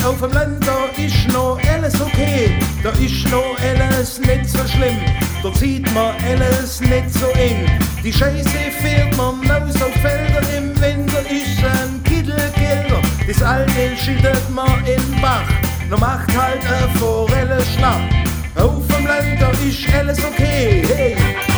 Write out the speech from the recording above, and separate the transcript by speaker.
Speaker 1: auf dem Land, da ist noch alles okay. Da ist noch alles nicht so schlimm. Da zieht man alles nicht so eng. Die Scheiße fährt man aus auf Felder. Im Winter ist ein Kittelkeller. Das Alte schüttet man in den Bach. Noch macht halt eine Forelle schlapp. Auf dem Land, da ist alles okay. Hey.